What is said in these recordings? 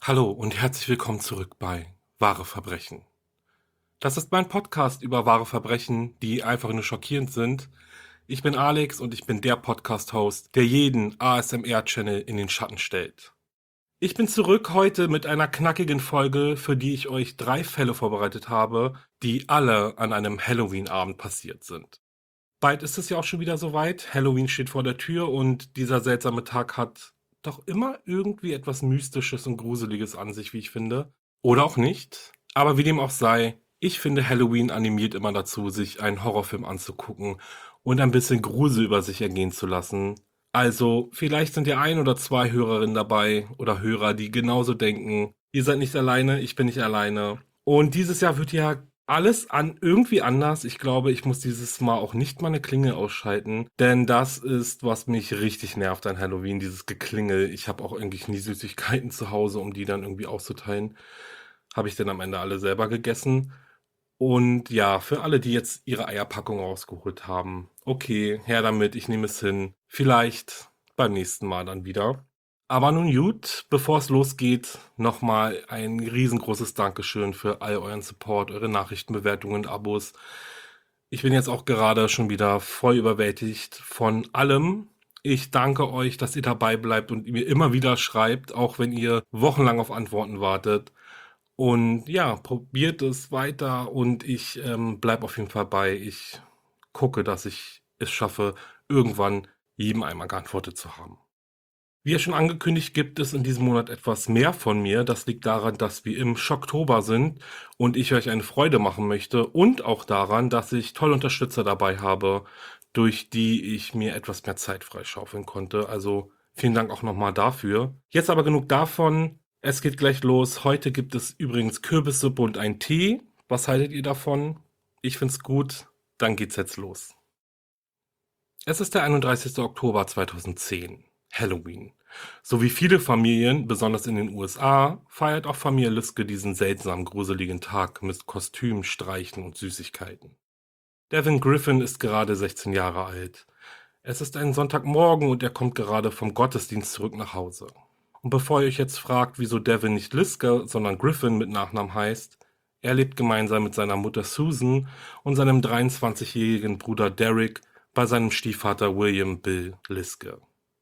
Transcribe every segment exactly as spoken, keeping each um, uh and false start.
Hallo und herzlich willkommen zurück bei Wahre Verbrechen. Das ist mein Podcast über wahre Verbrechen, die einfach nur schockierend sind. Ich bin Alex und ich bin der Podcast-Host, der jeden A S M R-Channel in den Schatten stellt. Ich bin zurück heute mit einer knackigen Folge, für die ich euch drei Fälle vorbereitet habe, die alle an einem Halloween-Abend passiert sind. Bald ist es ja auch schon wieder soweit. Halloween steht vor der Tür und dieser seltsame Tag hat doch immer irgendwie etwas Mystisches und Gruseliges an sich, wie ich finde. Oder auch nicht. Aber wie dem auch sei, ich finde, Halloween animiert immer dazu, sich einen Horrorfilm anzugucken und ein bisschen Grusel über sich ergehen zu lassen. Also, vielleicht sind ja ein oder zwei Hörerinnen dabei oder Hörer, die genauso denken. Ihr seid nicht alleine, ich bin nicht alleine. Und dieses Jahr wird ja alles an irgendwie anders. Ich glaube, ich muss dieses Mal auch nicht meine Klingel ausschalten, denn das ist, was mich richtig nervt an Halloween, dieses Geklingel. Ich habe auch eigentlich nie Süßigkeiten zu Hause, um die dann irgendwie auszuteilen. Habe ich denn am Ende alle selber gegessen? Und ja, für alle, die jetzt ihre Eierpackung rausgeholt haben, okay, her damit, ich nehme es hin. Vielleicht beim nächsten Mal dann wieder. Aber nun gut, bevor es losgeht, nochmal ein riesengroßes Dankeschön für all euren Support, eure Nachrichtenbewertungen und Abos. Ich bin jetzt auch gerade schon wieder voll überwältigt von allem. Ich danke euch, dass ihr dabei bleibt und mir immer wieder schreibt, auch wenn ihr wochenlang auf Antworten wartet. Und ja, probiert es weiter und ich ähm, bleibe auf jeden Fall bei. Ich gucke, dass ich es schaffe, irgendwann jedem einmal geantwortet zu haben. Wie ja schon angekündigt, gibt es in diesem Monat etwas mehr von mir. Das liegt daran, dass wir im Schocktober sind und ich euch eine Freude machen möchte und auch daran, dass ich tolle Unterstützer dabei habe, durch die ich mir etwas mehr Zeit freischaufeln konnte. Also vielen Dank auch nochmal dafür. Jetzt aber genug davon. Es geht gleich los. Heute gibt es übrigens Kürbissuppe und einen Tee. Was haltet ihr davon? Ich find's gut. Dann geht's jetzt los. Es ist der einunddreißigste Oktober zweitausendzehn, Halloween. So wie viele Familien, besonders in den U S A, feiert auch Familie Liske diesen seltsam gruseligen Tag mit Kostüm, Streichen und Süßigkeiten. Devin Griffin ist gerade sechzehn Jahre alt. Es ist ein Sonntagmorgen und er kommt gerade vom Gottesdienst zurück nach Hause. Und bevor ihr euch jetzt fragt, wieso Devin nicht Liske, sondern Griffin mit Nachnamen heißt, er lebt gemeinsam mit seiner Mutter Susan und seinem dreiundzwanzigjährigen Bruder Derek bei seinem Stiefvater William Bill Liske.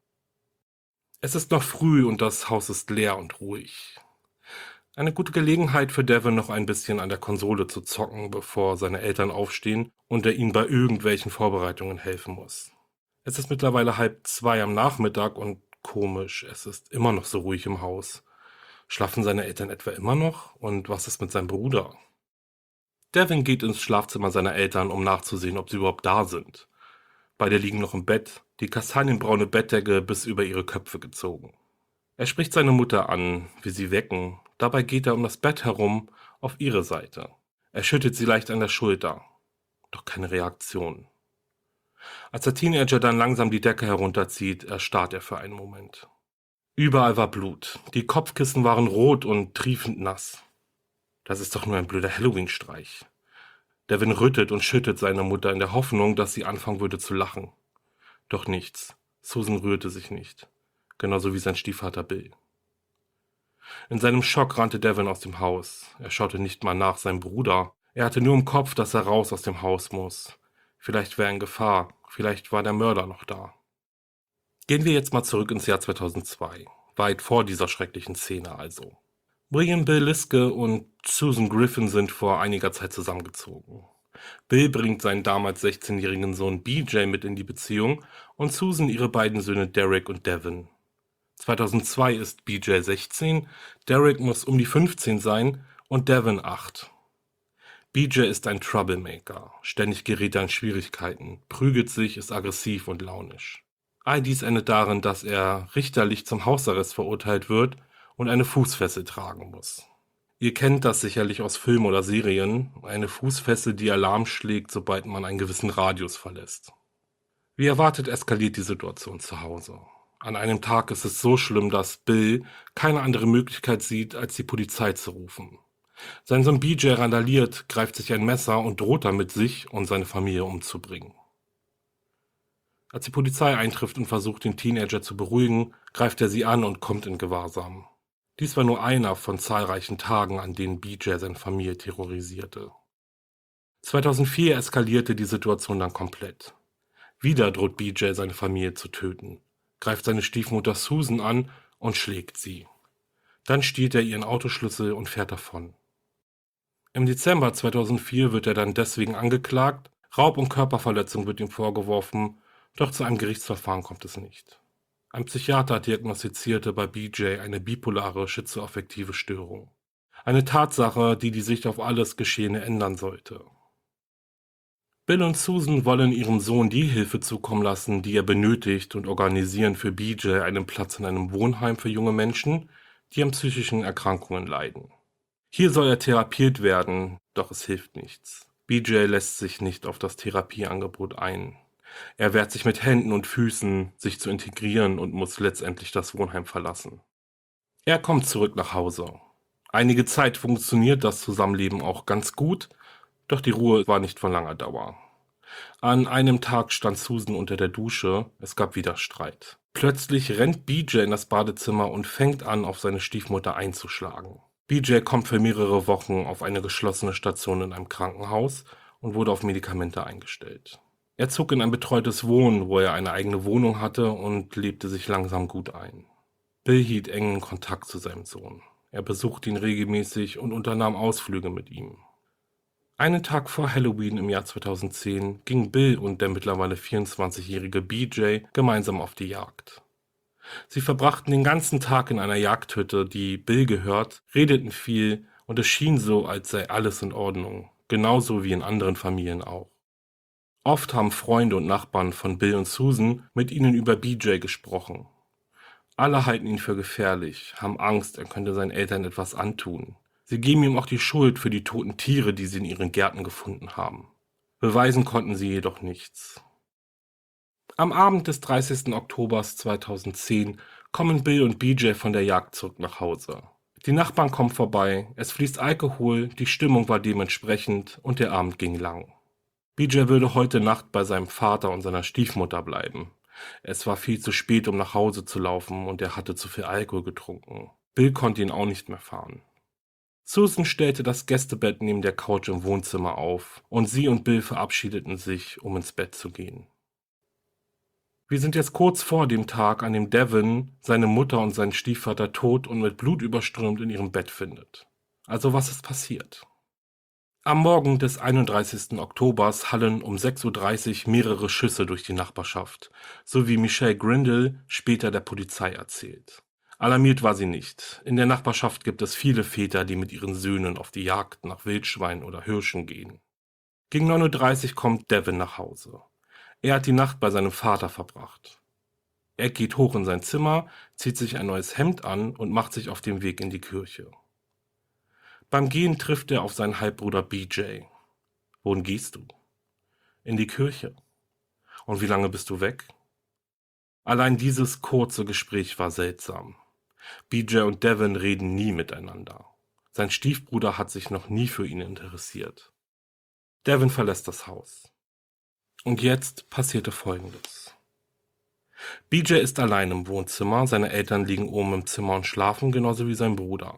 Es ist noch früh und das Haus ist leer und ruhig. Eine gute Gelegenheit für Devin, noch ein bisschen an der Konsole zu zocken, bevor seine Eltern aufstehen und er ihnen bei irgendwelchen Vorbereitungen helfen muss. Es ist mittlerweile halb zwei am Nachmittag und komisch, es ist immer noch so ruhig im Haus. Schlafen seine Eltern etwa immer noch? Und was ist mit seinem Bruder? Devin geht ins Schlafzimmer seiner Eltern, um nachzusehen, ob sie überhaupt da sind. Beide liegen noch im Bett, die kastanienbraune Bettdecke bis über ihre Köpfe gezogen. Er spricht seine Mutter an, will sie wecken. Dabei geht er um das Bett herum auf ihre Seite. Er schüttelt sie leicht an der Schulter. Doch keine Reaktion. Als der Teenager dann langsam die Decke herunterzieht, erstarrt er für einen Moment. Überall war Blut. Die Kopfkissen waren rot und triefend nass. Das ist doch nur ein blöder Halloween-Streich. Devin rüttelt und schüttelt seine Mutter in der Hoffnung, dass sie anfangen würde zu lachen. Doch nichts. Susan rührte sich nicht. Genauso wie sein Stiefvater Bill. In seinem Schock rannte Devin aus dem Haus. Er schaute nicht mal nach seinem Bruder. Er hatte nur im Kopf, dass er raus aus dem Haus muss. Vielleicht wäre er in Gefahr. Vielleicht war der Mörder noch da. Gehen wir jetzt mal zurück ins Jahr zweitausendzwei. Weit vor dieser schrecklichen Szene also. William Bill Liske und Susan Griffin sind vor einiger Zeit zusammengezogen. Bill bringt seinen damals sechzehnjährigen Sohn B J mit in die Beziehung und Susan ihre beiden Söhne Derek und Devin. zweitausendzwei ist B J sechzehn, Derek muss um die fünfzehn sein und Devin acht. B J ist ein Troublemaker, ständig gerät er in Schwierigkeiten, prügelt sich, ist aggressiv und launisch. All dies endet darin, dass er richterlich zum Hausarrest verurteilt wird und eine Fußfessel tragen muss. Ihr kennt das sicherlich aus Filmen oder Serien, eine Fußfessel, die Alarm schlägt, sobald man einen gewissen Radius verlässt. Wie erwartet eskaliert die Situation zu Hause. An einem Tag ist es so schlimm, dass Bill keine andere Möglichkeit sieht, als die Polizei zu rufen. Sein Sohn B J randaliert, greift sich ein Messer und droht damit, sich und seine Familie umzubringen. Als die Polizei eintrifft und versucht, den Teenager zu beruhigen, greift er sie an und kommt in Gewahrsam. Dies war nur einer von zahlreichen Tagen, an denen B J seine Familie terrorisierte. zweitausendvier eskalierte die Situation dann komplett. Wieder droht B J seine Familie zu töten, greift seine Stiefmutter Susan an und schlägt sie. Dann stiehlt er ihren Autoschlüssel und fährt davon. Im Dezember zweitausendvier wird er dann deswegen angeklagt, Raub und Körperverletzung wird ihm vorgeworfen, doch zu einem Gerichtsverfahren kommt es nicht. Ein Psychiater diagnostizierte bei B J eine bipolare schizoaffektive Störung. Eine Tatsache, die die Sicht auf alles Geschehene ändern sollte. Bill und Susan wollen ihrem Sohn die Hilfe zukommen lassen, die er benötigt, und organisieren für B J einen Platz in einem Wohnheim für junge Menschen, die an psychischen Erkrankungen leiden. Hier soll er therapiert werden, doch es hilft nichts. B J lässt sich nicht auf das Therapieangebot ein. Er wehrt sich mit Händen und Füßen, sich zu integrieren, und muss letztendlich das Wohnheim verlassen. Er kommt zurück nach Hause. Einige Zeit funktioniert das Zusammenleben auch ganz gut, doch die Ruhe war nicht von langer Dauer. An einem Tag stand Susan unter der Dusche, es gab wieder Streit. Plötzlich rennt B J in das Badezimmer und fängt an, auf seine Stiefmutter einzuschlagen. B J kommt für mehrere Wochen auf eine geschlossene Station in einem Krankenhaus und wurde auf Medikamente eingestellt. Er zog in ein betreutes Wohnen, wo er eine eigene Wohnung hatte, und lebte sich langsam gut ein. Bill hielt engen Kontakt zu seinem Sohn. Er besuchte ihn regelmäßig und unternahm Ausflüge mit ihm. Einen Tag vor Halloween im Jahr zweitausendzehn gingen Bill und der mittlerweile vierundzwanzigjährige B J gemeinsam auf die Jagd. Sie verbrachten den ganzen Tag in einer Jagdhütte, die Bill gehört, redeten viel, und es schien so, als sei alles in Ordnung, genauso wie in anderen Familien auch. Oft haben Freunde und Nachbarn von Bill und Susan mit ihnen über B J gesprochen. Alle halten ihn für gefährlich, haben Angst, er könnte seinen Eltern etwas antun. Sie geben ihm auch die Schuld für die toten Tiere, die sie in ihren Gärten gefunden haben. Beweisen konnten sie jedoch nichts. Am Abend des dreißigsten Oktober zweitausendzehn kommen Bill und B J von der Jagd zurück nach Hause. Die Nachbarn kommen vorbei, es fließt Alkohol, die Stimmung war dementsprechend und der Abend ging lang. B J würde heute Nacht bei seinem Vater und seiner Stiefmutter bleiben. Es war viel zu spät, um nach Hause zu laufen, und er hatte zu viel Alkohol getrunken. Bill konnte ihn auch nicht mehr fahren. Susan stellte das Gästebett neben der Couch im Wohnzimmer auf, und sie und Bill verabschiedeten sich, um ins Bett zu gehen. Wir sind jetzt kurz vor dem Tag, an dem Devin seine Mutter und seinen Stiefvater tot und mit Blut überströmt in ihrem Bett findet. Also was ist passiert? Am Morgen des einunddreißigsten Oktobers hallen um sechs Uhr dreißig mehrere Schüsse durch die Nachbarschaft, so wie Michelle Grindle später der Polizei erzählt. Alarmiert war sie nicht. In der Nachbarschaft gibt es viele Väter, die mit ihren Söhnen auf die Jagd nach Wildschweinen oder Hirschen gehen. Gegen neun Uhr dreißig kommt Devin nach Hause. Er hat die Nacht bei seinem Vater verbracht. Er geht hoch in sein Zimmer, zieht sich ein neues Hemd an und macht sich auf den Weg in die Kirche. Beim Gehen trifft er auf seinen Halbbruder B J. Wohin gehst du? In die Kirche. Und wie lange bist du weg? Allein dieses kurze Gespräch war seltsam. B J und Devin reden nie miteinander. Sein Stiefbruder hat sich noch nie für ihn interessiert. Devin verlässt das Haus. Und jetzt passierte Folgendes. B J ist allein im Wohnzimmer, seine Eltern liegen oben im Zimmer und schlafen, genauso wie sein Bruder.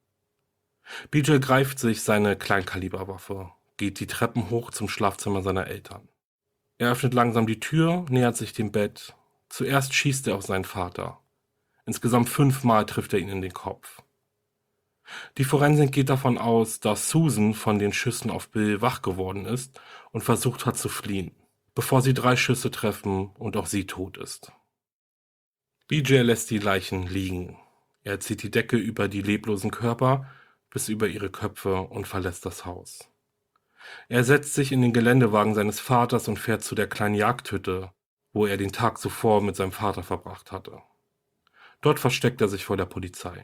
B J greift sich seine Kleinkaliberwaffe, geht die Treppen hoch zum Schlafzimmer seiner Eltern. Er öffnet langsam die Tür, nähert sich dem Bett. Zuerst schießt er auf seinen Vater. Insgesamt fünfmal trifft er ihn in den Kopf. Die Forensik geht davon aus, dass Susan von den Schüssen auf Bill wach geworden ist und versucht hat zu fliehen, bevor sie drei Schüsse treffen und auch sie tot ist. B J lässt die Leichen liegen. Er zieht die Decke über die leblosen Körper bis über ihre Köpfe und verlässt das Haus. Er setzt sich in den Geländewagen seines Vaters und fährt zu der kleinen Jagdhütte, wo er den Tag zuvor mit seinem Vater verbracht hatte. Dort versteckt er sich vor der Polizei.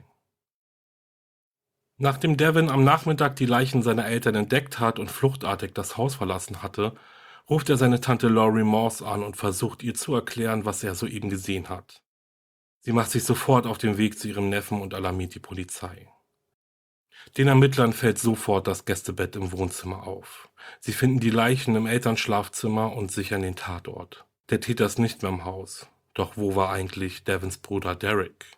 Nachdem Devin am Nachmittag die Leichen seiner Eltern entdeckt hat und fluchtartig das Haus verlassen hatte, ruft er seine Tante Laurie Morse an und versucht ihr zu erklären, was er soeben gesehen hat. Sie macht sich sofort auf den Weg zu ihrem Neffen und alarmiert die Polizei. Den Ermittlern fällt sofort das Gästebett im Wohnzimmer auf. Sie finden die Leichen im Elternschlafzimmer und sichern den Tatort. Der Täter ist nicht mehr im Haus. Doch wo war eigentlich Devins Bruder Derek?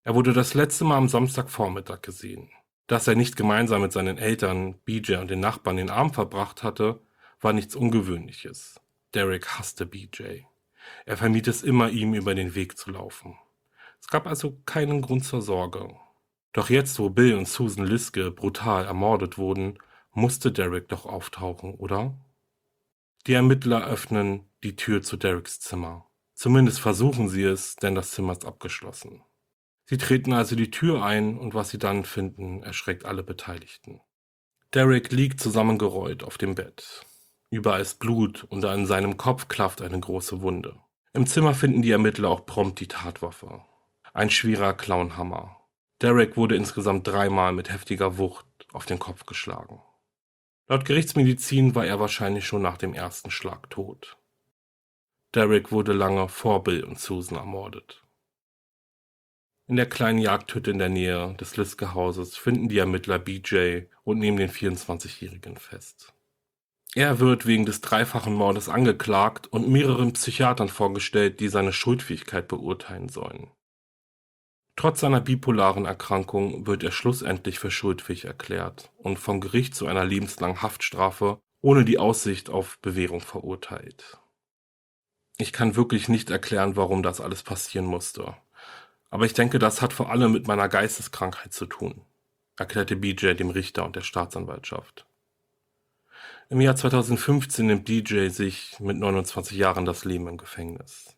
Er wurde das letzte Mal am Samstagvormittag gesehen. Dass er nicht gemeinsam mit seinen Eltern, B J und den Nachbarn den Abend verbracht hatte, war nichts Ungewöhnliches. Derek hasste B J. Er vermied es immer, ihm über den Weg zu laufen. Es gab also keinen Grund zur Sorge. Doch jetzt, wo Bill und Susan Liske brutal ermordet wurden, musste Derek doch auftauchen, oder? Die Ermittler öffnen die Tür zu Dereks Zimmer. Zumindest versuchen sie es, denn das Zimmer ist abgeschlossen. Sie treten also die Tür ein und was sie dann finden, erschreckt alle Beteiligten. Derek liegt zusammengerollt auf dem Bett. Überall ist Blut und an seinem Kopf klafft eine große Wunde. Im Zimmer finden die Ermittler auch prompt die Tatwaffe. Ein schwerer Clownhammer. Derek wurde insgesamt dreimal mit heftiger Wucht auf den Kopf geschlagen. Laut Gerichtsmedizin war er wahrscheinlich schon nach dem ersten Schlag tot. Derek wurde lange vor Bill und Susan ermordet. In der kleinen Jagdhütte in der Nähe des Liske-Hauses finden die Ermittler B J und nehmen den vierundzwanzigjährigen fest. Er wird wegen des dreifachen Mordes angeklagt und mehreren Psychiatern vorgestellt, die seine Schuldfähigkeit beurteilen sollen. Trotz seiner bipolaren Erkrankung wird er schlussendlich für schuldfähig erklärt und vom Gericht zu einer lebenslangen Haftstrafe ohne die Aussicht auf Bewährung verurteilt. Ich kann wirklich nicht erklären, warum das alles passieren musste. Aber ich denke, das hat vor allem mit meiner Geisteskrankheit zu tun, erklärte B J dem Richter und der Staatsanwaltschaft. Im Jahr zweitausendfünfzehn nimmt B J sich mit neunundzwanzig Jahren das Leben im Gefängnis.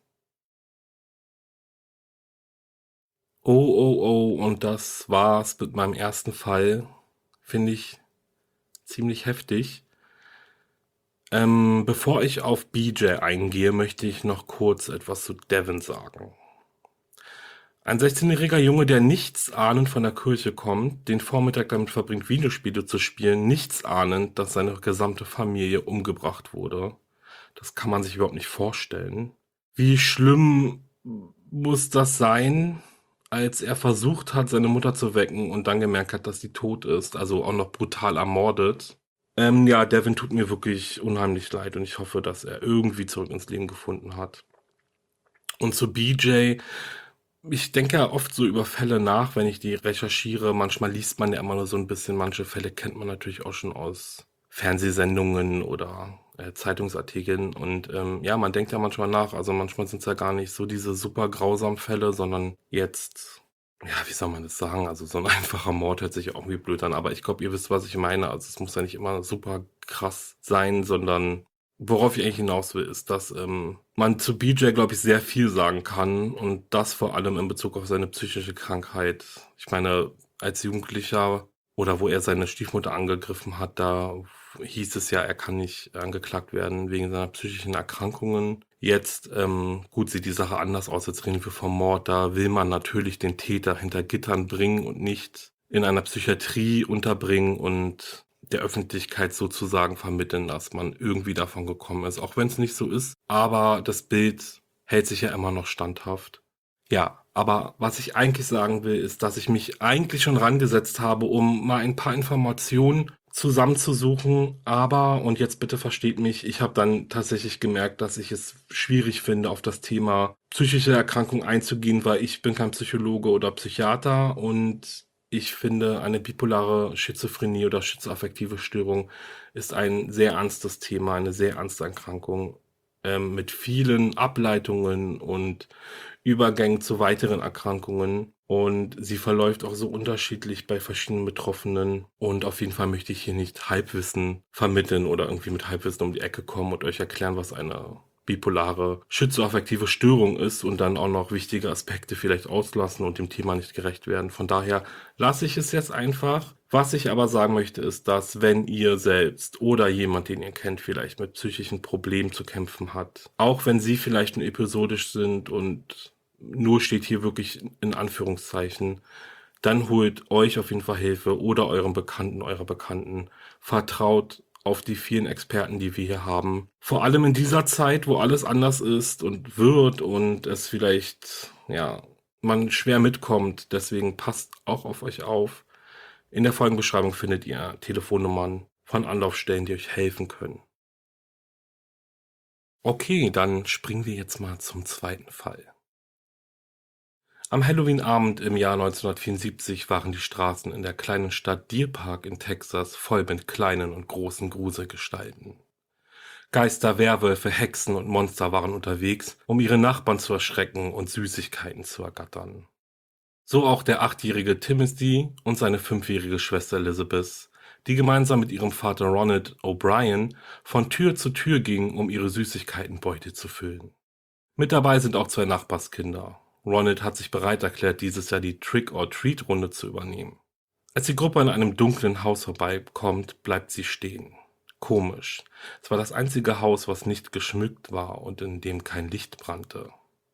Oh, oh, oh, und das war's mit meinem ersten Fall. Finde ich ziemlich heftig. Ähm, bevor ich auf B J eingehe, möchte ich noch kurz etwas zu Devin sagen. Ein sechzehnjähriger Junge, der nichts ahnend von der Kirche kommt, den Vormittag damit verbringt, Videospiele zu spielen, nichts ahnend, dass seine gesamte Familie umgebracht wurde. Das kann man sich überhaupt nicht vorstellen. Wie schlimm muss das sein, als er versucht hat, seine Mutter zu wecken und dann gemerkt hat, dass sie tot ist, also auch noch brutal ermordet. Ähm, ja, Devin tut mir wirklich unheimlich leid und ich hoffe, dass er irgendwie zurück ins Leben gefunden hat. Und zu B J, ich denke ja oft so über Fälle nach, wenn ich die recherchiere. Manchmal liest man ja immer nur so ein bisschen. Manche Fälle kennt man natürlich auch schon aus Fernsehsendungen oder äh, Zeitungsartikeln. Und ähm, ja, man denkt ja manchmal nach. Also manchmal sind es ja gar nicht so diese super grausamen Fälle, sondern jetzt, ja, wie soll man das sagen? Also so ein einfacher Mord hört sich auch irgendwie blöd an. Aber ich glaube, ihr wisst, was ich meine. Also es muss ja nicht immer super krass sein, sondern worauf ich eigentlich hinaus will, ist, dass ähm, man zu B J, glaube ich, sehr viel sagen kann und das vor allem in Bezug auf seine psychische Krankheit. Ich meine, als Jugendlicher oder wo er seine Stiefmutter angegriffen hat, da hieß es ja, er kann nicht angeklagt werden wegen seiner psychischen Erkrankungen. Jetzt, ähm, gut, sieht die Sache anders aus, jetzt reden wir vom Mord, da will man natürlich den Täter hinter Gittern bringen und nicht in einer Psychiatrie unterbringen und der Öffentlichkeit sozusagen vermitteln, dass man irgendwie davon gekommen ist, auch wenn es nicht so ist. Aber das Bild hält sich ja immer noch standhaft. Ja, aber was ich eigentlich sagen will, ist, dass ich mich eigentlich schon rangesetzt habe, um mal ein paar Informationen zusammenzusuchen. Aber, und jetzt bitte versteht mich, ich habe dann tatsächlich gemerkt, dass ich es schwierig finde, auf das Thema psychische Erkrankung einzugehen, weil ich bin kein Psychologe oder Psychiater und ich finde, eine bipolare Schizophrenie oder schizoaffektive Störung ist ein sehr ernstes Thema, eine sehr ernste Erkrankung ähm, mit vielen Ableitungen und Übergängen zu weiteren Erkrankungen. Und sie verläuft auch so unterschiedlich bei verschiedenen Betroffenen. Und auf jeden Fall möchte ich hier nicht Halbwissen vermitteln oder irgendwie mit Halbwissen um die Ecke kommen und euch erklären, was eine bipolare schizoaffektive Störung ist und dann auch noch wichtige Aspekte vielleicht auslassen und dem Thema nicht gerecht werden. Von daher lasse ich es jetzt einfach. Was ich aber sagen möchte, ist, dass wenn ihr selbst oder jemand, den ihr kennt, vielleicht mit psychischen Problemen zu kämpfen hat, auch wenn sie vielleicht nur episodisch sind und nur steht hier wirklich in Anführungszeichen, dann holt euch auf jeden Fall Hilfe oder eurem Bekannten, eurer Bekannten. Vertraut auf die vielen Experten, die wir hier haben. Vor allem in dieser Zeit, wo alles anders ist und wird und es vielleicht, ja, man schwer mitkommt. Deswegen passt auch auf euch auf. In der Folgenbeschreibung findet ihr Telefonnummern von Anlaufstellen, die euch helfen können. Okay, dann springen wir jetzt mal zum zweiten Fall. Am Halloween-Abend im Jahr neunzehnhundertvierundsiebzig waren die Straßen in der kleinen Stadt Deer Park in Texas voll mit kleinen und großen Gruselgestalten. Geister, Werwölfe, Hexen und Monster waren unterwegs, um ihre Nachbarn zu erschrecken und Süßigkeiten zu ergattern. So auch der achtjährige Timothy und seine fünfjährige Schwester Elizabeth, die gemeinsam mit ihrem Vater Ronald O'Brien von Tür zu Tür gingen, um ihre Süßigkeitenbeute zu füllen. Mit dabei sind auch zwei Nachbarskinder. Ronald hat sich bereit erklärt, dieses Jahr die Trick-or-Treat-Runde zu übernehmen. Als die Gruppe an einem dunklen Haus vorbeikommt, bleibt sie stehen. Komisch. Es war das einzige Haus, was nicht geschmückt war und in dem kein Licht brannte.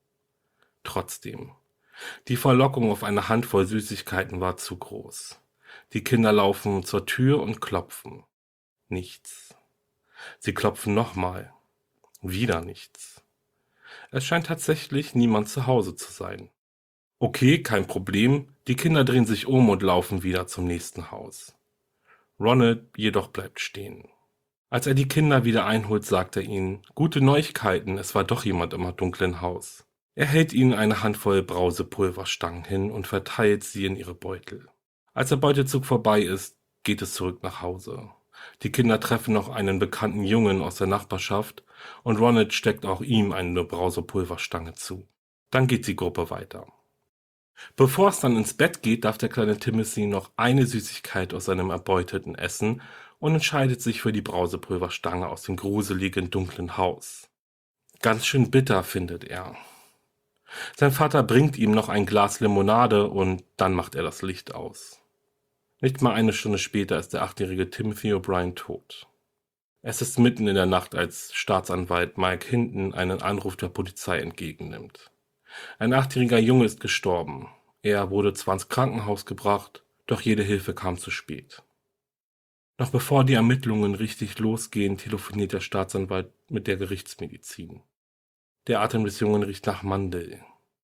Trotzdem. Die Verlockung auf eine Handvoll Süßigkeiten war zu groß. Die Kinder laufen zur Tür und klopfen. Nichts. Sie klopfen nochmal. Wieder nichts. Es scheint tatsächlich niemand zu Hause zu sein. Okay, kein Problem. Die Kinder drehen sich um und laufen wieder zum nächsten Haus. Ronald jedoch bleibt stehen. Als er die Kinder wieder einholt, sagt er ihnen: Gute Neuigkeiten, es war doch jemand im dunklen Haus. Er hält ihnen eine Handvoll Brausepulverstangen hin und verteilt sie in ihre Beutel. Als der Beutezug vorbei ist, geht es zurück nach Hause. Die Kinder treffen noch einen bekannten Jungen aus der Nachbarschaft und Ronald steckt auch ihm eine Brausepulverstange zu. Dann geht die Gruppe weiter. Bevor es dann ins Bett geht, darf der kleine Timothy noch eine Süßigkeit aus seinem erbeuteten essen und entscheidet sich für die Brausepulverstange aus dem gruseligen, dunklen Haus. Ganz schön bitter, findet er. Sein Vater bringt ihm noch ein Glas Limonade und dann macht er das Licht aus. Nicht mal eine Stunde später ist der achtjährige Timothy O'Brien tot. Es ist mitten in der Nacht, als Staatsanwalt Mike Hinton einen Anruf der Polizei entgegennimmt. Ein achtjähriger Junge ist gestorben. Er wurde zwar ins Krankenhaus gebracht, doch jede Hilfe kam zu spät. Noch bevor die Ermittlungen richtig losgehen, telefoniert der Staatsanwalt mit der Gerichtsmedizin. Der Atem des Jungen riecht nach Mandel.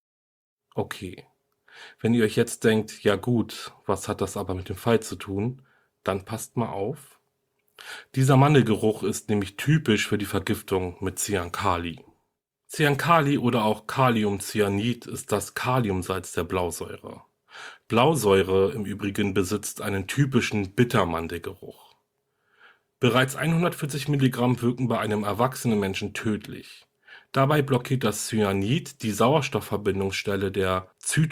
Okay, wenn ihr euch jetzt denkt, ja gut, was hat das aber mit dem Fall zu tun, dann passt mal auf. Dieser Mandelgeruch ist nämlich typisch für die Vergiftung mit Cyankali. Cyankali oder auch Kaliumcyanid ist das Kaliumsalz der Blausäure. Blausäure im Übrigen besitzt einen typischen Bittermandelgeruch. Bereits hundertvierzig Milligramm wirken bei einem erwachsenen Menschen tödlich. Dabei blockiert das Cyanid die Sauerstoffverbindungsstelle der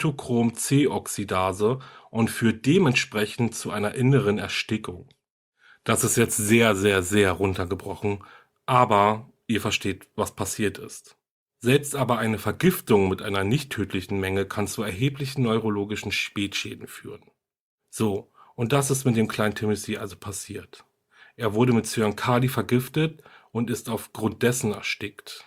Zytochrom-C-Oxidase und führt dementsprechend zu einer inneren Erstickung. Das ist jetzt sehr, sehr, sehr runtergebrochen, aber ihr versteht, was passiert ist. Selbst aber eine Vergiftung mit einer nicht tödlichen Menge kann zu erheblichen neurologischen Spätschäden führen. So, und das ist mit dem kleinen Timothy also passiert. Er wurde mit Cyankali vergiftet und ist aufgrund dessen erstickt.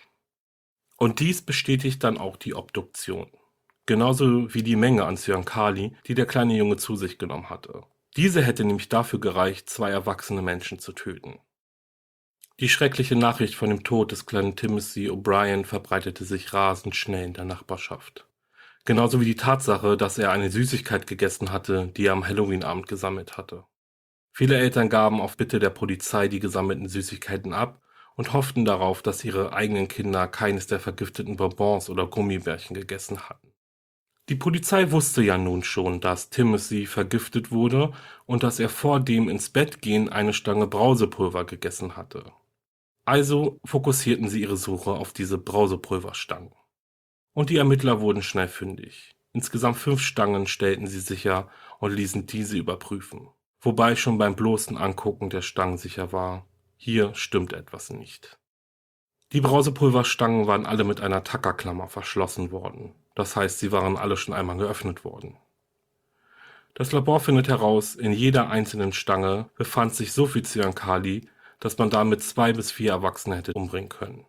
Und dies bestätigt dann auch die Obduktion. Genauso wie die Menge an Cyankali, die der kleine Junge zu sich genommen hatte. Diese hätte nämlich dafür gereicht, zwei erwachsene Menschen zu töten. Die schreckliche Nachricht von dem Tod des kleinen Timothy O'Brien verbreitete sich rasend schnell in der Nachbarschaft. Genauso wie die Tatsache, dass er eine Süßigkeit gegessen hatte, die er am Halloween-Abend gesammelt hatte. Viele Eltern gaben auf Bitte der Polizei die gesammelten Süßigkeiten ab und hofften darauf, dass ihre eigenen Kinder keines der vergifteten Bonbons oder Gummibärchen gegessen hatten. Die Polizei wusste ja nun schon, dass Timothy vergiftet wurde und dass er vor dem ins Bett gehen eine Stange Brausepulver gegessen hatte. Also fokussierten sie ihre Suche auf diese Brausepulverstangen. Und die Ermittler wurden schnell fündig. Insgesamt fünf Stangen stellten sie sicher und ließen diese überprüfen. Wobei schon beim bloßen Angucken der Stangen sicher war, hier stimmt etwas nicht. Die Brausepulverstangen waren alle mit einer Tackerklammer verschlossen worden. Das heißt, sie waren alle schon einmal geöffnet worden. Das Labor findet heraus, in jeder einzelnen Stange befand sich so viel Cyankali, dass man damit zwei bis vier Erwachsene hätte umbringen können.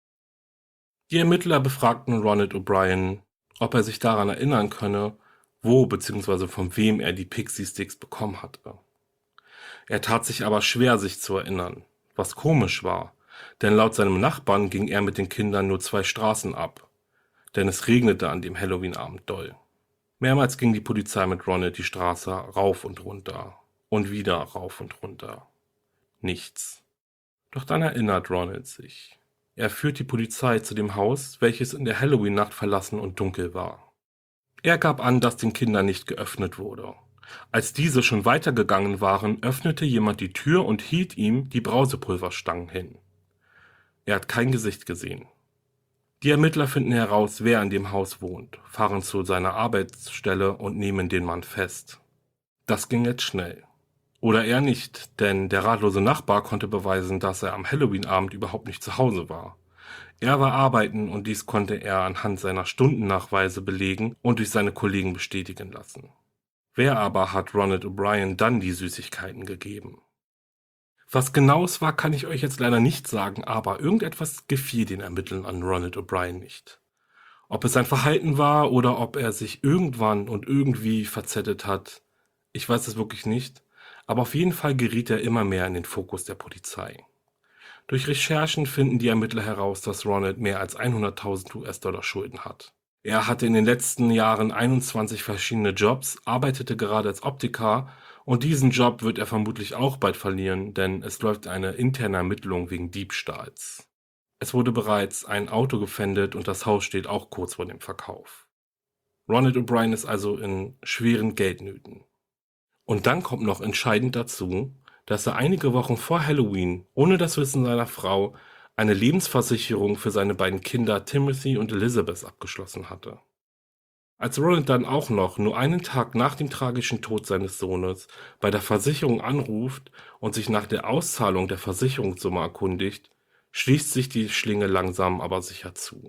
Die Ermittler befragten Ronald O'Brien, ob er sich daran erinnern könne, wo bzw. von wem er die Pixie-Sticks bekommen hatte. Er tat sich aber schwer, sich zu erinnern, was komisch war, denn laut seinem Nachbarn ging er mit den Kindern nur zwei Straßen ab, denn es regnete an dem Halloween-Abend doll. Mehrmals ging die Polizei mit Ronald die Straße rauf und runter und wieder rauf und runter. Nichts. Doch dann erinnert Ronald sich. Er führt die Polizei zu dem Haus, welches in der Halloween-Nacht verlassen und dunkel war. Er gab an, dass den Kindern nicht geöffnet wurde. Als diese schon weitergegangen waren, öffnete jemand die Tür und hielt ihm die Brausepulverstangen hin. Er hat kein Gesicht gesehen. Die Ermittler finden heraus, wer in dem Haus wohnt, fahren zu seiner Arbeitsstelle und nehmen den Mann fest. Das ging jetzt schnell. Oder eher nicht, denn der ratlose Nachbar konnte beweisen, dass er am Halloween-Abend überhaupt nicht zu Hause war. Er war arbeiten und dies konnte er anhand seiner Stundennachweise belegen und durch seine Kollegen bestätigen lassen. Wer aber hat Ronald O'Brien dann die Süßigkeiten gegeben? Was genau es war, kann ich euch jetzt leider nicht sagen, aber irgendetwas gefiel den Ermittlern an Ronald O'Brien nicht. Ob es sein Verhalten war oder ob er sich irgendwann und irgendwie verzettelt hat, ich weiß es wirklich nicht, aber auf jeden Fall geriet er immer mehr in den Fokus der Polizei. Durch Recherchen finden die Ermittler heraus, dass Ronald mehr als hunderttausend US-Dollar Schulden hat. Er hatte in den letzten Jahren einundzwanzig verschiedene Jobs, arbeitete gerade als Optiker und diesen Job wird er vermutlich auch bald verlieren, denn es läuft eine interne Ermittlung wegen Diebstahls. Es wurde bereits ein Auto gefändet und das Haus steht auch kurz vor dem Verkauf. Ronald O'Brien ist also in schweren Geldnöten. Und dann kommt noch entscheidend dazu, dass er einige Wochen vor Halloween, ohne das Wissen seiner Frau, eine Lebensversicherung für seine beiden Kinder Timothy und Elizabeth abgeschlossen hatte. Als Ronald dann auch noch nur einen Tag nach dem tragischen Tod seines Sohnes bei der Versicherung anruft und sich nach der Auszahlung der Versicherungssumme erkundigt, schließt sich die Schlinge langsam aber sicher zu.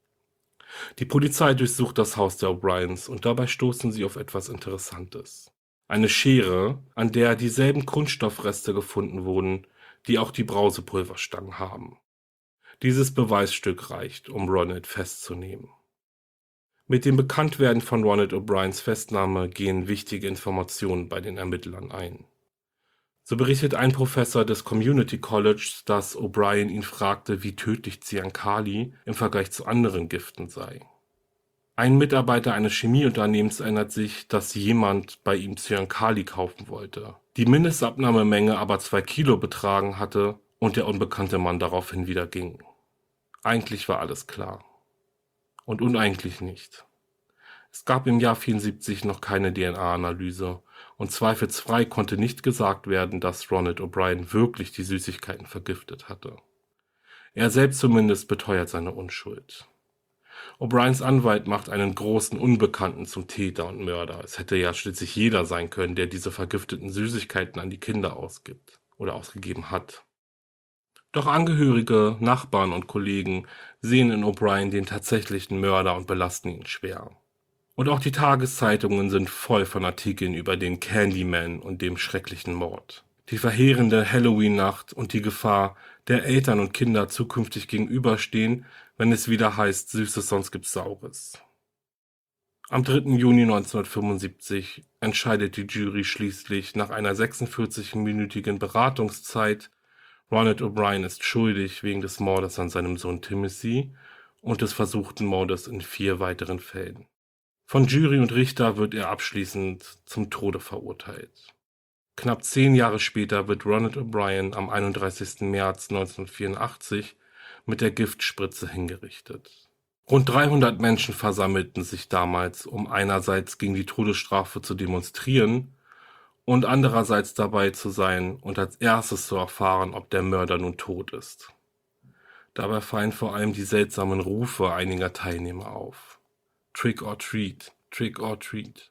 Die Polizei durchsucht das Haus der O'Briens und dabei stoßen sie auf etwas Interessantes. Eine Schere, an der dieselben Kunststoffreste gefunden wurden, die auch die Brausepulverstangen haben. Dieses Beweisstück reicht, um Ronald festzunehmen. Mit dem Bekanntwerden von Ronald O'Briens Festnahme gehen wichtige Informationen bei den Ermittlern ein. So berichtet ein Professor des Community Colleges, dass O'Brien ihn fragte, wie tödlich Cyankali im Vergleich zu anderen Giften sei. Ein Mitarbeiter eines Chemieunternehmens erinnert sich, dass jemand bei ihm Cyankali kaufen wollte, die Mindestabnahmemenge aber zwei Kilo betragen hatte und der unbekannte Mann daraufhin wieder ging. Eigentlich war alles klar. Und uneigentlich nicht. Es gab im Jahr vierundsiebzig noch keine D N A-Analyse und zweifelsfrei konnte nicht gesagt werden, dass Ronald O'Brien wirklich die Süßigkeiten vergiftet hatte. Er selbst zumindest beteuert seine Unschuld. O'Briens Anwalt macht einen großen Unbekannten zum Täter und Mörder. Es hätte ja schließlich jeder sein können, der diese vergifteten Süßigkeiten an die Kinder ausgibt oder ausgegeben hat. Doch Angehörige, Nachbarn und Kollegen sehen in O'Brien den tatsächlichen Mörder und belasten ihn schwer. Und auch die Tageszeitungen sind voll von Artikeln über den Candyman und dem schrecklichen Mord. Die verheerende Halloween-Nacht und die Gefahr, der Eltern und Kinder zukünftig gegenüberstehen, wenn es wieder heißt, Süßes, sonst gibt's Saures. Am dritten Juni neunzehnhundertfünfundsiebzig entscheidet die Jury schließlich nach einer sechsundvierzig-minütigen Beratungszeit, Ronald O'Brien ist schuldig wegen des Mordes an seinem Sohn Timothy und des versuchten Mordes in vier weiteren Fällen. Von Jury und Richter wird er abschließend zum Tode verurteilt. Knapp zehn Jahre später wird Ronald O'Brien am einunddreißigsten März neunzehnhundertvierundachtzig mit der Giftspritze hingerichtet. Rund dreihundert Menschen versammelten sich damals, um einerseits gegen die Todesstrafe zu demonstrieren und andererseits dabei zu sein und als erstes zu erfahren, ob der Mörder nun tot ist. Dabei fallen vor allem die seltsamen Rufe einiger Teilnehmer auf. Trick or treat, trick or treat.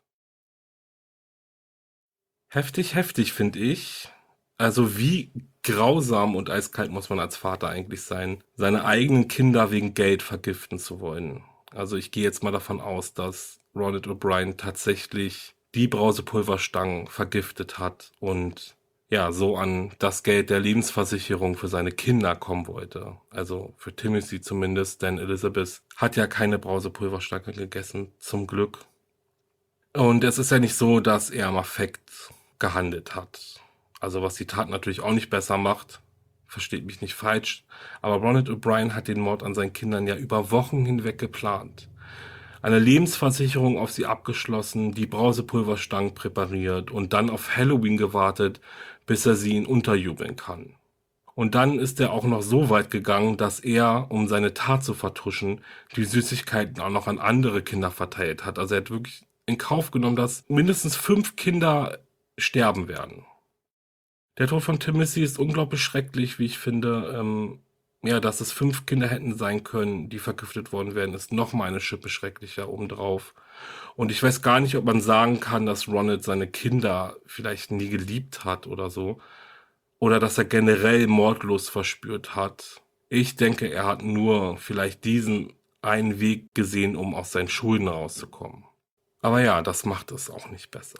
Heftig, heftig, finde ich. Also wie grausam und eiskalt muss man als Vater eigentlich sein, seine eigenen Kinder wegen Geld vergiften zu wollen. Also ich gehe jetzt mal davon aus, dass Ronald O'Brien tatsächlich die Brausepulverstangen vergiftet hat und ja, so an das Geld der Lebensversicherung für seine Kinder kommen wollte. Also für Timothy zumindest, denn Elizabeth hat ja keine Brausepulverstange gegessen, zum Glück. Und es ist ja nicht so, dass er im Affekt gehandelt hat. Also was die Tat natürlich auch nicht besser macht, versteht mich nicht falsch, aber Ronald O'Brien hat den Mord an seinen Kindern ja über Wochen hinweg geplant. Eine Lebensversicherung auf sie abgeschlossen, die Brausepulverstangen präpariert und dann auf Halloween gewartet, bis er sie ihn unterjubeln kann. Und dann ist er auch noch so weit gegangen, dass er, um seine Tat zu vertuschen, die Süßigkeiten auch noch an andere Kinder verteilt hat. Also er hat wirklich in Kauf genommen, dass mindestens fünf Kinder sterben werden. Der Tod von Timothy ist unglaublich schrecklich, wie ich finde. Ähm, ja, dass es fünf Kinder hätten sein können, die vergiftet worden wären, ist nochmal eine Schippe schrecklicher obendrauf. Und ich weiß gar nicht, ob man sagen kann, dass Ronald seine Kinder vielleicht nie geliebt hat oder so. Oder dass er generell Mordlust verspürt hat. Ich denke, er hat nur vielleicht diesen einen Weg gesehen, um aus seinen Schulden rauszukommen. Aber ja, das macht es auch nicht besser.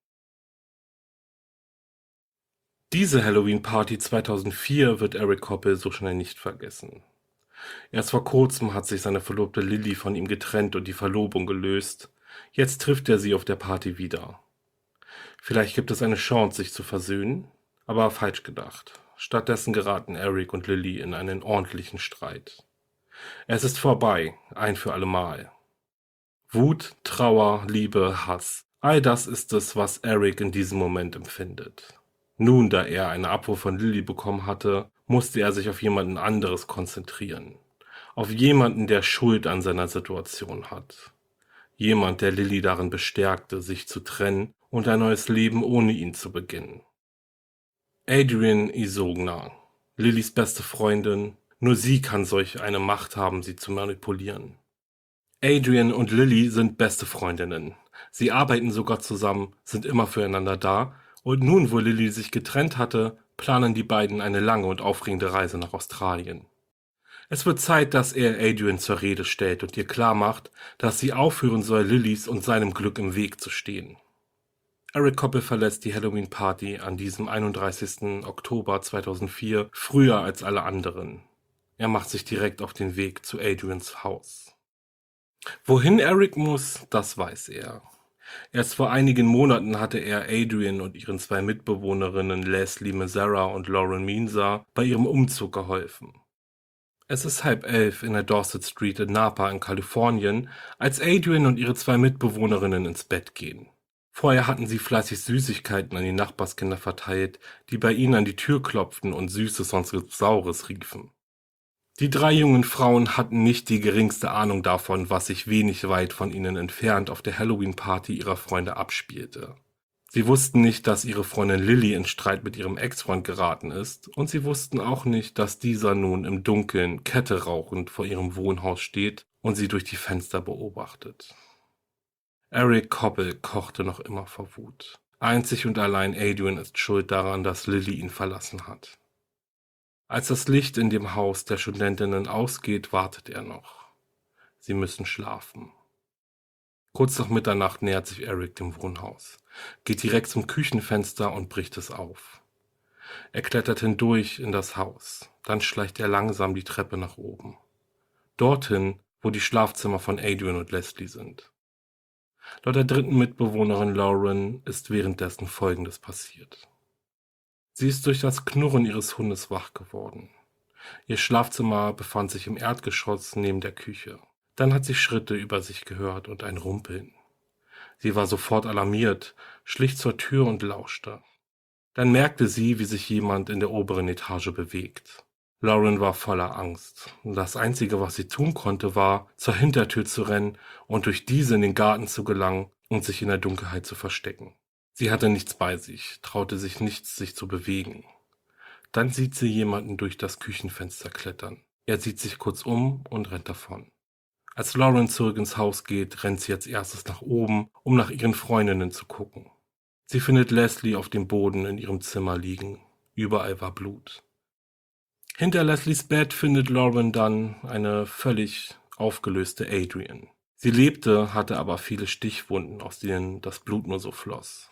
Diese Halloween-Party zweitausendvier wird Eric Koppel so schnell nicht vergessen. Erst vor kurzem hat sich seine Verlobte Lily von ihm getrennt und die Verlobung gelöst. Jetzt trifft er sie auf der Party wieder. Vielleicht gibt es eine Chance, sich zu versöhnen, aber falsch gedacht. Stattdessen geraten Eric und Lily in einen ordentlichen Streit. Es ist vorbei, ein für allemal. Wut, Trauer, Liebe, Hass. All das ist es, was Eric in diesem Moment empfindet. Nun, da er eine Abfuhr von Lily bekommen hatte, musste er sich auf jemanden anderes konzentrieren. Auf jemanden, der Schuld an seiner Situation hat. Jemand, der Lily darin bestärkte, sich zu trennen und ein neues Leben ohne ihn zu beginnen. Adrian Isogna, Lillys beste Freundin, nur sie kann solch eine Macht haben, sie zu manipulieren. Adrian und Lily sind beste Freundinnen. Sie arbeiten sogar zusammen, sind immer füreinander da und nun, wo Lily sich getrennt hatte, planen die beiden eine lange und aufregende Reise nach Australien. Es wird Zeit, dass er Adrian zur Rede stellt und ihr klarmacht, dass sie aufhören soll, Lillys und seinem Glück im Weg zu stehen. Eric Koppel verlässt die Halloween-Party an diesem einunddreißigsten Oktober zweitausendvier früher als alle anderen. Er macht sich direkt auf den Weg zu Adrians Haus. Wohin Eric muss, das weiß er. Erst vor einigen Monaten hatte er Adrian und ihren zwei Mitbewohnerinnen Leslie Mazzara und Lauren Minza bei ihrem Umzug geholfen. Es ist halb elf in der Dorset Street in Napa in Kalifornien, als Adrian und ihre zwei Mitbewohnerinnen ins Bett gehen. Vorher hatten sie fleißig Süßigkeiten an die Nachbarskinder verteilt, die bei ihnen an die Tür klopften und Süßes sonst Saures riefen. Die drei jungen Frauen hatten nicht die geringste Ahnung davon, was sich wenig weit von ihnen entfernt auf der Halloween-Party ihrer Freunde abspielte. Sie wussten nicht, dass ihre Freundin Lily in Streit mit ihrem Ex-Freund geraten ist, und sie wussten auch nicht, dass dieser nun im Dunkeln Kette rauchend vor ihrem Wohnhaus steht und sie durch die Fenster beobachtet. Eric Koppel kochte noch immer vor Wut. Einzig und allein Adrian ist schuld daran, dass Lily ihn verlassen hat. Als das Licht in dem Haus der Studentinnen ausgeht, wartet er noch. Sie müssen schlafen. Kurz nach Mitternacht nähert sich Eric dem Wohnhaus, geht direkt zum Küchenfenster und bricht es auf. Er klettert hindurch in das Haus, dann schleicht er langsam die Treppe nach oben. Dorthin, wo die Schlafzimmer von Adrian und Leslie sind. Laut der dritten Mitbewohnerin Lauren ist währenddessen Folgendes passiert. Sie ist durch das Knurren ihres Hundes wach geworden. Ihr Schlafzimmer befand sich im Erdgeschoss neben der Küche. Dann hat sie Schritte über sich gehört und ein Rumpeln. Sie war sofort alarmiert, schlich zur Tür und lauschte. Dann merkte sie, wie sich jemand in der oberen Etage bewegt. Lauren war voller Angst. Das Einzige, was sie tun konnte, war, zur Hintertür zu rennen und durch diese in den Garten zu gelangen und sich in der Dunkelheit zu verstecken. Sie hatte nichts bei sich, traute sich nichts, sich zu bewegen. Dann sieht sie jemanden durch das Küchenfenster klettern. Er sieht sich kurz um und rennt davon. Als Lauren zurück ins Haus geht, rennt sie als erstes nach oben, um nach ihren Freundinnen zu gucken. Sie findet Leslie auf dem Boden in ihrem Zimmer liegen. Überall war Blut. Hinter Leslies Bett findet Lauren dann eine völlig aufgelöste Adrian. Sie lebte, hatte aber viele Stichwunden, aus denen das Blut nur so floss.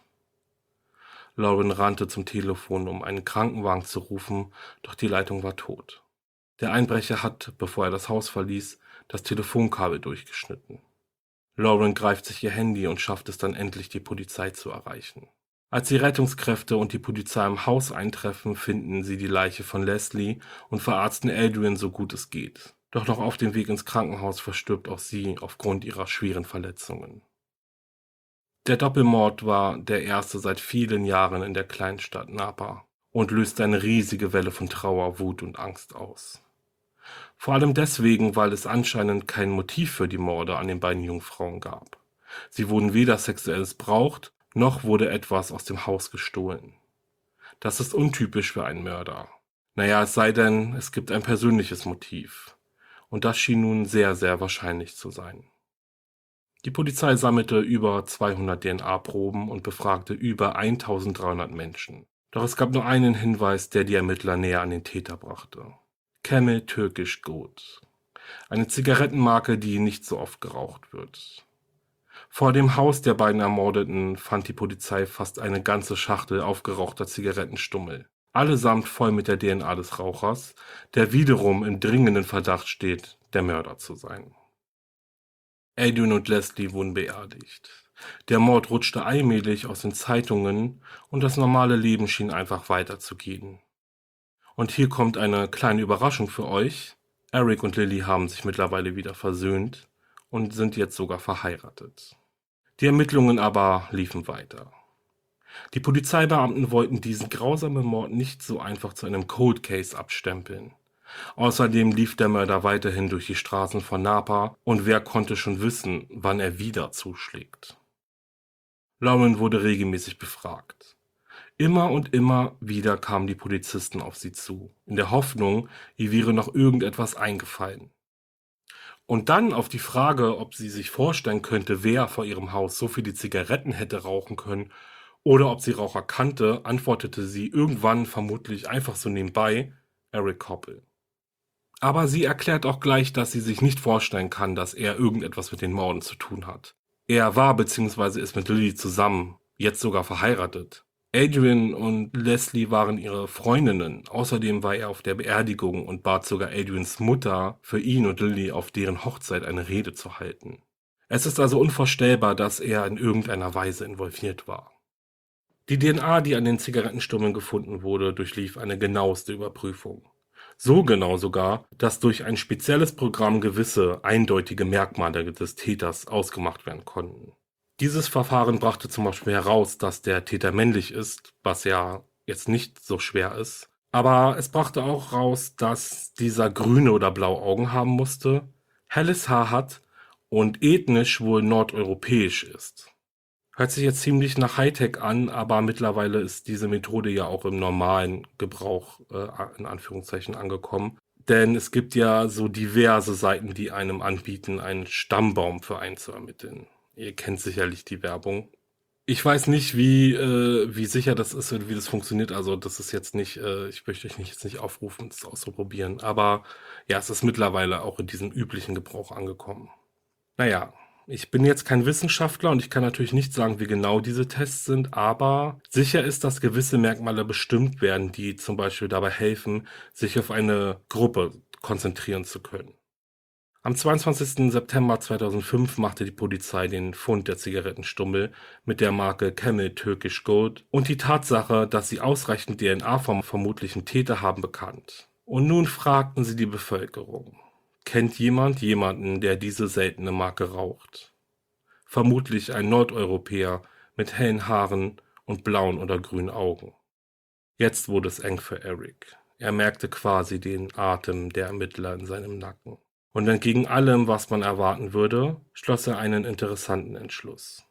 Lauren rannte zum Telefon, um einen Krankenwagen zu rufen, doch die Leitung war tot. Der Einbrecher hat, bevor er das Haus verließ, das Telefonkabel durchgeschnitten. Lauren greift sich ihr Handy und schafft es dann endlich, die Polizei zu erreichen. Als die Rettungskräfte und die Polizei im Haus eintreffen, finden sie die Leiche von Leslie und verarzten Adrian so gut es geht. Doch noch auf dem Weg ins Krankenhaus verstirbt auch sie aufgrund ihrer schweren Verletzungen. Der Doppelmord war der erste seit vielen Jahren in der Kleinstadt Napa und löste eine riesige Welle von Trauer, Wut und Angst aus. Vor allem deswegen, weil es anscheinend kein Motiv für die Morde an den beiden Jungfrauen gab. Sie wurden weder sexuell missbraucht, noch wurde etwas aus dem Haus gestohlen. Das ist untypisch für einen Mörder. Naja, es sei denn, es gibt ein persönliches Motiv. Und das schien nun sehr, sehr wahrscheinlich zu sein. Die Polizei sammelte über zweihundert D N A-Proben und befragte über eintausenddreihundert Menschen. Doch es gab nur einen Hinweis, der die Ermittler näher an den Täter brachte. Camel Turkish Gold. Eine Zigarettenmarke, die nicht so oft geraucht wird. Vor dem Haus der beiden Ermordeten fand die Polizei fast eine ganze Schachtel aufgerauchter Zigarettenstummel. Allesamt voll mit der D N A des Rauchers, der wiederum im dringenden Verdacht steht, der Mörder zu sein. Adrian und Leslie wurden beerdigt. Der Mord rutschte allmählich aus den Zeitungen und das normale Leben schien einfach weiterzugehen. Und hier kommt eine kleine Überraschung für euch. Eric und Lily haben sich mittlerweile wieder versöhnt und sind jetzt sogar verheiratet. Die Ermittlungen aber liefen weiter. Die Polizeibeamten wollten diesen grausamen Mord nicht so einfach zu einem Cold Case abstempeln. Außerdem lief der Mörder weiterhin durch die Straßen von Napa und wer konnte schon wissen, wann er wieder zuschlägt. Lauren wurde regelmäßig befragt. Immer und immer wieder kamen die Polizisten auf sie zu, in der Hoffnung, ihr wäre noch irgendetwas eingefallen. Und dann auf die Frage, ob sie sich vorstellen könnte, wer vor ihrem Haus so viele Zigaretten hätte rauchen können oder ob sie Raucher kannte, antwortete sie irgendwann vermutlich einfach so nebenbei, Eric Koppel. Aber sie erklärt auch gleich, dass sie sich nicht vorstellen kann, dass er irgendetwas mit den Morden zu tun hat. Er war bzw. ist mit Lily zusammen, jetzt sogar verheiratet. Adrian und Leslie waren ihre Freundinnen. Außerdem war er auf der Beerdigung und bat sogar Adrians Mutter, für ihn und Lily auf deren Hochzeit eine Rede zu halten. Es ist also unvorstellbar, dass er in irgendeiner Weise involviert war. Die D N A, die an den Zigarettenstummeln gefunden wurde, durchlief eine genaueste Überprüfung. So genau sogar, dass durch ein spezielles Programm gewisse eindeutige Merkmale des Täters ausgemacht werden konnten. Dieses Verfahren brachte zum Beispiel heraus, dass der Täter männlich ist, was ja jetzt nicht so schwer ist. Aber es brachte auch raus, dass dieser grüne oder blaue Augen haben musste, helles Haar hat und ethnisch wohl nordeuropäisch ist. Hört sich jetzt ziemlich nach Hightech an, aber mittlerweile ist diese Methode ja auch im normalen Gebrauch äh, in Anführungszeichen angekommen. Denn es gibt ja so diverse Seiten, die einem anbieten, einen Stammbaum für einen zu ermitteln. Ihr kennt sicherlich die Werbung. Ich weiß nicht, wie, äh, wie sicher das ist und wie das funktioniert. Also das ist jetzt nicht, äh, ich möchte euch nicht, jetzt nicht aufrufen, das auszuprobieren. Aber ja, es ist mittlerweile auch in diesem üblichen Gebrauch angekommen. Naja. Ich bin jetzt kein Wissenschaftler und ich kann natürlich nicht sagen, wie genau diese Tests sind, aber sicher ist, dass gewisse Merkmale bestimmt werden, die zum Beispiel dabei helfen, sich auf eine Gruppe konzentrieren zu können. Am zweiundzwanzigsten September zweitausendfünf machte die Polizei den Fund der Zigarettenstummel mit der Marke Camel Turkish Gold und die Tatsache, dass sie ausreichend D N A vom vermutlichen Täter haben, bekannt. Und nun fragten sie die Bevölkerung. Kennt jemand jemanden, der diese seltene Marke raucht? Vermutlich ein Nordeuropäer mit hellen Haaren und blauen oder grünen Augen. Jetzt wurde es eng für Eric. Er merkte quasi den Atem der Ermittler in seinem Nacken. Und entgegen allem, was man erwarten würde, schloss er einen interessanten Entschluss.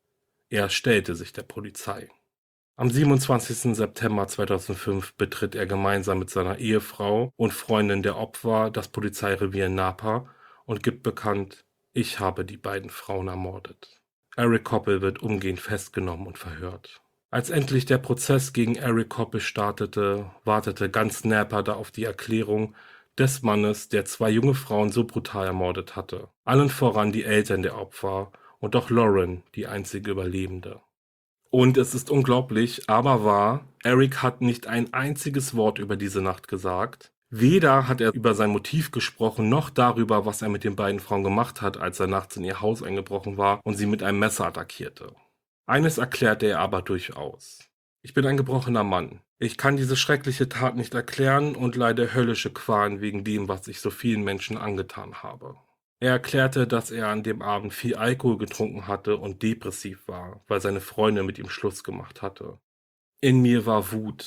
Er stellte sich der Polizei. Am siebenundzwanzigsten September zweitausendfünf betritt er gemeinsam mit seiner Ehefrau und Freundin der Opfer das Polizeirevier in Napa und gibt bekannt, ich habe die beiden Frauen ermordet. Eric Koppel wird umgehend festgenommen und verhört. Als endlich der Prozess gegen Eric Koppel startete, wartete ganz Napa da auf die Erklärung des Mannes, der zwei junge Frauen so brutal ermordet hatte. Allen voran die Eltern der Opfer und auch Lauren, die einzige Überlebende. Und es ist unglaublich, aber wahr, Eric hat nicht ein einziges Wort über diese Nacht gesagt. Weder hat er über sein Motiv gesprochen, noch darüber, was er mit den beiden Frauen gemacht hat, als er nachts in ihr Haus eingebrochen war und sie mit einem Messer attackierte. Eines erklärte er aber durchaus. Ich bin ein gebrochener Mann. Ich kann diese schreckliche Tat nicht erklären und leide höllische Qualen wegen dem, was ich so vielen Menschen angetan habe. Er erklärte, dass er an dem Abend viel Alkohol getrunken hatte und depressiv war, weil seine Freundin mit ihm Schluss gemacht hatte. In mir war Wut,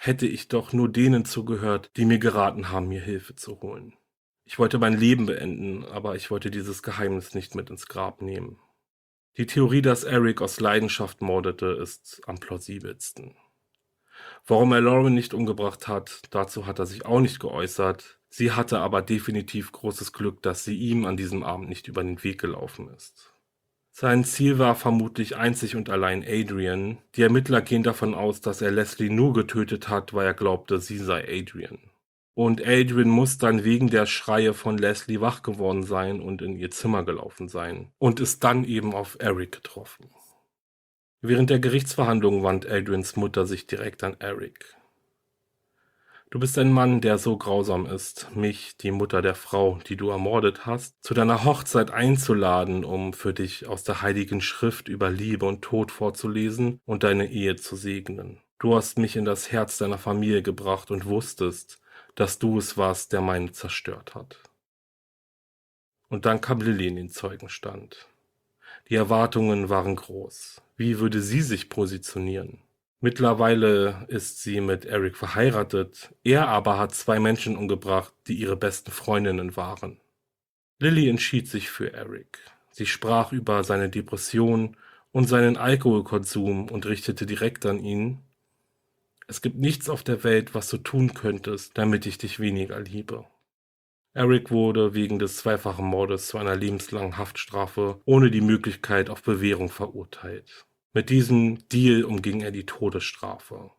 hätte ich doch nur denen zugehört, die mir geraten haben, mir Hilfe zu holen. Ich wollte mein Leben beenden, aber ich wollte dieses Geheimnis nicht mit ins Grab nehmen. Die Theorie, dass Eric aus Leidenschaft mordete, ist am plausibelsten. Warum er Lauren nicht umgebracht hat, dazu hat er sich auch nicht geäußert. Sie hatte aber definitiv großes Glück, dass sie ihm an diesem Abend nicht über den Weg gelaufen ist. Sein Ziel war vermutlich einzig und allein Adrian. Die Ermittler gehen davon aus, dass er Leslie nur getötet hat, weil er glaubte, sie sei Adrian. Und Adrian muss dann wegen der Schreie von Leslie wach geworden sein und in ihr Zimmer gelaufen sein und ist dann eben auf Eric getroffen. Während der Gerichtsverhandlung wandte Adrians Mutter sich direkt an Eric. Du bist ein Mann, der so grausam ist, mich, die Mutter der Frau, die du ermordet hast, zu deiner Hochzeit einzuladen, um für dich aus der Heiligen Schrift über Liebe und Tod vorzulesen und deine Ehe zu segnen. Du hast mich in das Herz deiner Familie gebracht und wusstest, dass du es warst, der meine zerstört hat. Und dann kam Lily in den Zeugenstand. Die Erwartungen waren groß. Wie würde sie sich positionieren? Mittlerweile ist sie mit Eric verheiratet, er aber hat zwei Menschen umgebracht, die ihre besten Freundinnen waren. Lily entschied sich für Eric. Sie sprach über seine Depression und seinen Alkoholkonsum und richtete direkt an ihn: Es gibt nichts auf der Welt, was du tun könntest, damit ich dich weniger liebe. Eric wurde wegen des zweifachen Mordes zu einer lebenslangen Haftstrafe ohne die Möglichkeit auf Bewährung verurteilt. Mit diesem Deal umging er die Todesstrafe.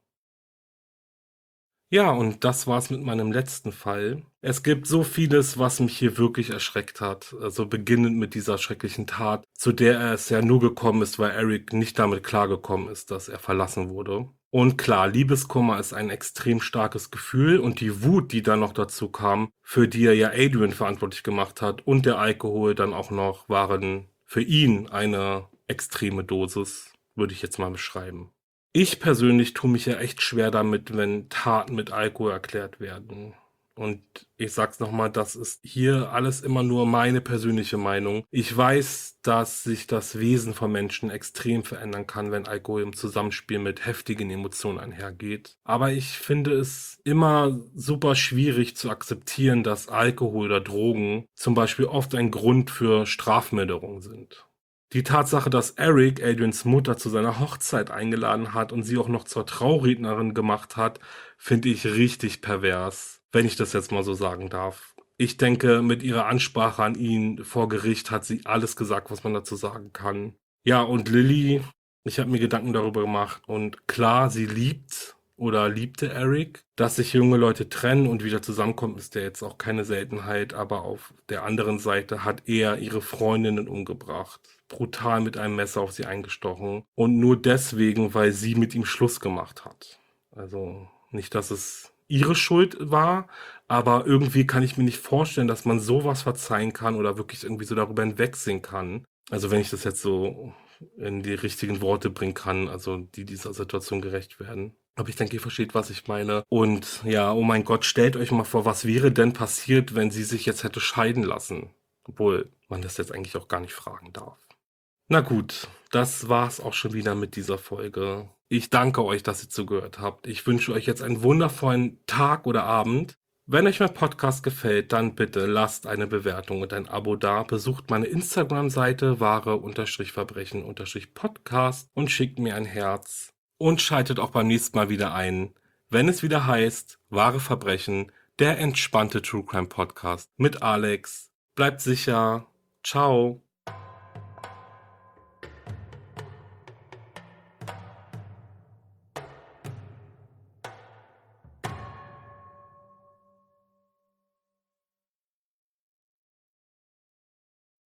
Ja, und das war's mit meinem letzten Fall. Es gibt so vieles, was mich hier wirklich erschreckt hat. Also beginnend mit dieser schrecklichen Tat, zu der er es ja nur gekommen ist, weil Eric nicht damit klargekommen ist, dass er verlassen wurde. Und klar, Liebeskummer ist ein extrem starkes Gefühl und die Wut, die dann noch dazu kam, für die er ja Adrian verantwortlich gemacht hat, und der Alkohol dann auch noch, waren für ihn eine extreme Dosis, würde ich jetzt mal beschreiben. Ich persönlich tue mich ja echt schwer damit, wenn Taten mit Alkohol erklärt werden. Und ich sag's nochmal, das ist hier alles immer nur meine persönliche Meinung. Ich weiß, dass sich das Wesen von Menschen extrem verändern kann, wenn Alkohol im Zusammenspiel mit heftigen Emotionen einhergeht. Aber ich finde es immer super schwierig zu akzeptieren, dass Alkohol oder Drogen zum Beispiel oft ein Grund für Strafmilderung sind. Die Tatsache, dass Eric Adrians Mutter zu seiner Hochzeit eingeladen hat und sie auch noch zur Traurednerin gemacht hat, finde ich richtig pervers, wenn ich das jetzt mal so sagen darf. Ich denke, mit ihrer Ansprache an ihn vor Gericht hat sie alles gesagt, was man dazu sagen kann. Ja, und Lily, ich habe mir Gedanken darüber gemacht und klar, sie liebt oder liebte Eric. Dass sich junge Leute trennen und wieder zusammenkommen, ist ja jetzt auch keine Seltenheit, aber auf der anderen Seite hat er ihre Freundinnen umgebracht, brutal mit einem Messer auf sie eingestochen und nur deswegen, weil sie mit ihm Schluss gemacht hat. Also nicht, dass es ihre Schuld war, aber irgendwie kann ich mir nicht vorstellen, dass man sowas verzeihen kann oder wirklich irgendwie so darüber hinwegsehen kann. Also wenn ich das jetzt so in die richtigen Worte bringen kann, also die dieser Situation gerecht werden. Aber ich denke, ihr versteht, was ich meine. Und ja, oh mein Gott, stellt euch mal vor, was wäre denn passiert, wenn sie sich jetzt hätte scheiden lassen? Obwohl man das jetzt eigentlich auch gar nicht fragen darf. Na gut, das war's auch schon wieder mit dieser Folge. Ich danke euch, dass ihr zugehört habt. Ich wünsche euch jetzt einen wundervollen Tag oder Abend. Wenn euch mein Podcast gefällt, dann bitte lasst eine Bewertung und ein Abo da, besucht meine Instagram-Seite wahre-verbrechen-podcast und schickt mir ein Herz. Und schaltet auch beim nächsten Mal wieder ein, wenn es wieder heißt Wahre Verbrechen, der entspannte True Crime Podcast mit Alex. Bleibt sicher. Ciao.